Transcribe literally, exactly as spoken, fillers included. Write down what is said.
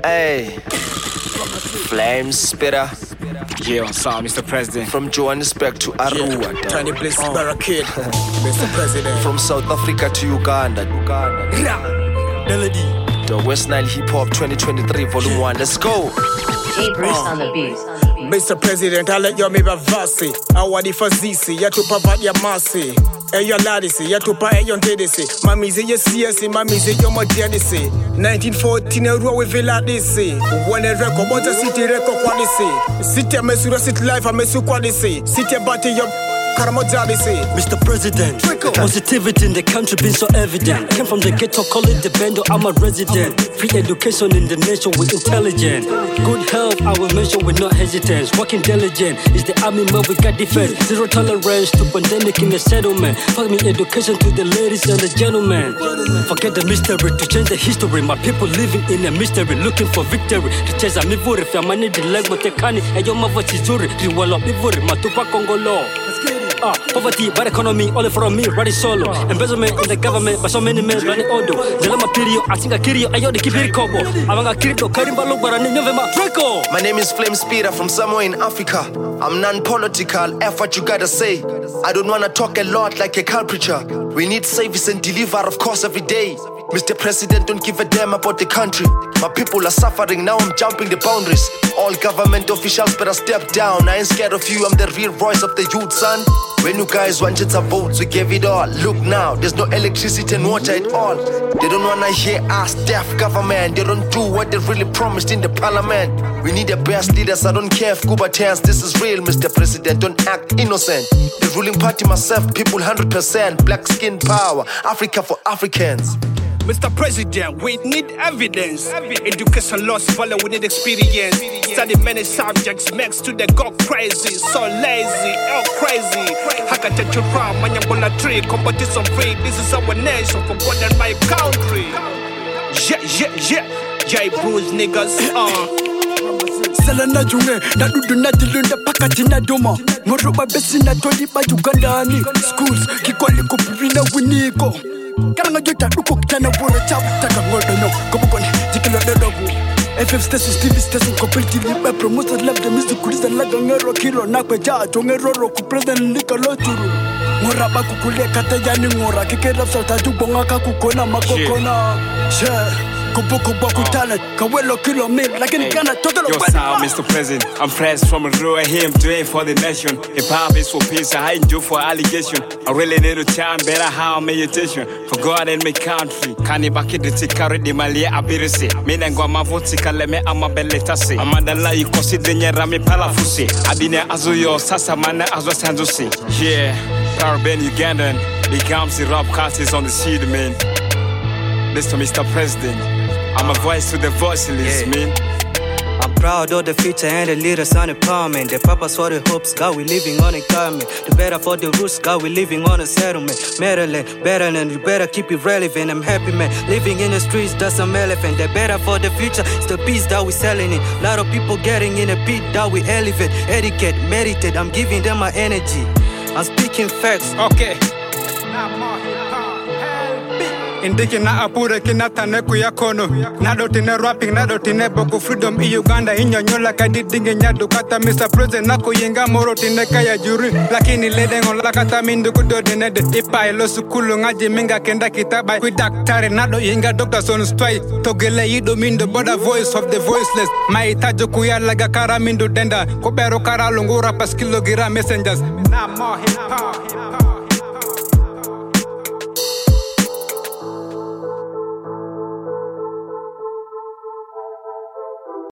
Hey, Flame Spitter. Yeah, what's up, Mister President? From Johannesburg to Arua. Yeah. Tiny place oh. Barricade. Mister President. From South Africa to Uganda. Uganda. Melody. The West Nile Hip Hop twenty twenty-three Volume one. Let's go. J Bruce on the beat. Mister President, I let you me vasi. Awadi fazisi, yatupa vadia masi. Eyo ladisi, yatupa eyo ntedisi. Mamizi ye siyasi, mamizi yo modiadisi. nineteen fourteen eruwa we viladisi. One record, bonta city record kwadisi. City amesura city life amesu kwadisi. City bati yo Mister President, positivity in the country been so evident. Came from the ghetto, call it the bando, I'm a resident. Free education in the nation with intelligence. Good health, I will mention with no hesitance. Working diligent is the army man, we got defense. Zero tolerance to pandemic in the settlement. Fuck me education to the ladies and the gentlemen. Forget the mystery to change the history. My people living in a mystery, looking for victory. To chase a mivuri, famani the leg, but the kani, and your mother chizuri. Riwalo mivuri, matupa Congolo. Uh, poverty, bad economy, all from me, riding solo. Embezzlement in the government, by so many men running odo. Zelama period, I think I kill you, I owe the Kibiri Kobo. I'm a crypto, Karimba Lubara, November, Draco. My name is Flame Spitter from somewhere in Africa. I'm non-political, F what you gotta say. I don't wanna talk a lot like a culprit. We need service and deliver, of course, every day. Mister President, don't give a damn about the country. My people are suffering, now I'm jumping the boundaries. All government officials better step down. I ain't scared of you, I'm the real voice of the youth, son. When you guys wanted some votes, we gave it all. Look now, there's no electricity and water at all. They don't wanna hear us, deaf government. They don't do what they really promised in the parliament. We need the best leaders, I don't care if Cuba turns. This is real, Mister President, don't act innocent. The ruling party myself, people one hundred percent. Black skin power, Africa for Africans. Mister President, we need evidence. Education loss, follow, we need experience. Study many subjects, makes to the go crazy. So lazy, oh crazy. Hakatetura, Manyambola tree, competition free. This is our nation, forgotten by country. Yeah, yeah, yeah. J Bruce niggas, uh. Salana junge, na dudu na dilunda pakati na doma. Moroba besi na toli ba Uganda ni. Schools, kikoli kupirina winiko. Karanga jota duko kitana bora chabu taka ngodo no Kobukoni, jikilo dodogu F F station, T V station, completely by promoted love the music kuliza laga ngero kilo Nakwe jaa tonge roro kupresident lika loturu Ngora kukule kata yani ngora Kike rap salta jubonga kakukona makokona Share Kubuku boku talent, kawelo kilo mil Lakini kana totalo Yo sound, Mister President, I'm fresh from a row of him doing for the nation. Hip hop is for peace, I ain't do for allegation. I really need a time, better how meditation. For God and my country. Kani baki the tikari di malia abirisi. Mina ngwa mavuti kaleme ama beletasi. Amadala yukosi denye rami palafusi. Abine azuyo sasa mana azwa sanzusi. Yeah, Caribbean Ugandan. Becomes the rap casters on the seed, man. Mister Mister President, I'm a voice to the voiceless, yeah. Man. I'm proud of the future and the leaders on empowerment. The purpose for the hopes, God, we living on a garment. The better for the roots, God, we living on a settlement. Maryland, better than you better keep it relevant. I'm happy, man. Living in the streets, that's some elephant. The better for the future, it's the peace that we selling it. Lot of people getting in a beat that we elevate. Etiquette, meditate, I'm giving them my energy. I'm speaking facts. Okay. Indiki na apure kinatane kuyakono Nado tine rapping, nado tine boku freedom I Uganda inyo nyola kadidinge nyadu kata Mister President nako yenga moro tine kaya juri Lakini ledengo lakata mindu kudo dinede Ipa ilo sukulu ngaji minga kenda kitabai Kui daktari nado yenga doctor son stwai Togele ido mindu boda voice of the voiceless Maitajo kuya laga kara mindu denda Kubero kara lungura pas kilogira messengers Na mo hip hop